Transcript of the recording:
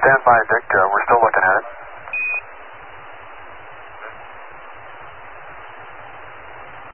Stand by, Dick. We're still looking at it.